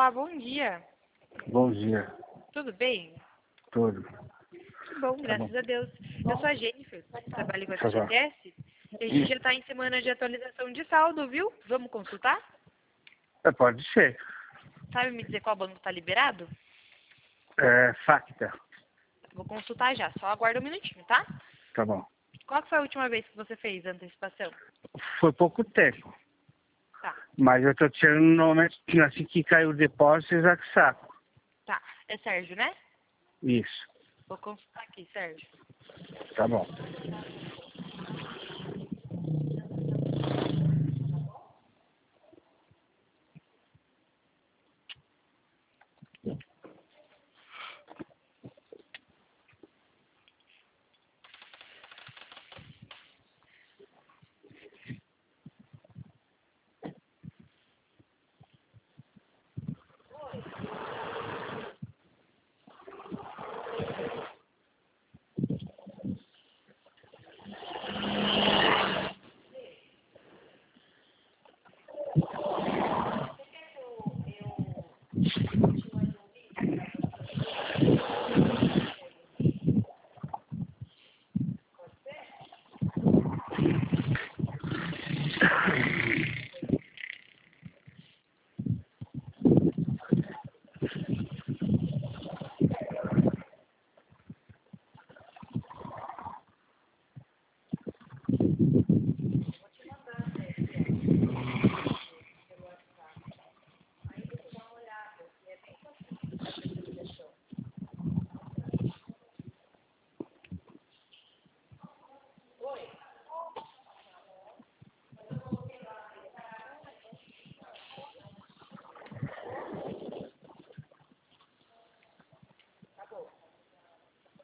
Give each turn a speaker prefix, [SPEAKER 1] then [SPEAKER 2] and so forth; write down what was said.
[SPEAKER 1] Olá, bom dia.
[SPEAKER 2] Bom dia.
[SPEAKER 1] Tudo bem?
[SPEAKER 2] Tudo.
[SPEAKER 1] Que bom,
[SPEAKER 2] Tá
[SPEAKER 1] graças
[SPEAKER 2] bom.
[SPEAKER 1] a Deus. Eu sou a Jennifer, trabalho com a
[SPEAKER 2] Tá bom.
[SPEAKER 1] FGTS e a gente já está em semana de atualização de saldo, viu? Vamos consultar?
[SPEAKER 2] Pode ser.
[SPEAKER 1] Sabe me dizer qual banco está liberado?
[SPEAKER 2] Facta.
[SPEAKER 1] Vou consultar já, só aguarda um minutinho, tá?
[SPEAKER 2] Tá bom.
[SPEAKER 1] Qual que foi a última vez que você fez a antecipação?
[SPEAKER 2] Foi pouco tempo.
[SPEAKER 1] Tá,
[SPEAKER 2] Mas eu tô tirando normalmente assim que caiu o depósito, já que saco.
[SPEAKER 1] tá. É Sérgio, né?
[SPEAKER 2] Isso.
[SPEAKER 1] Vou consultar aqui, Sérgio.
[SPEAKER 2] Tá bom.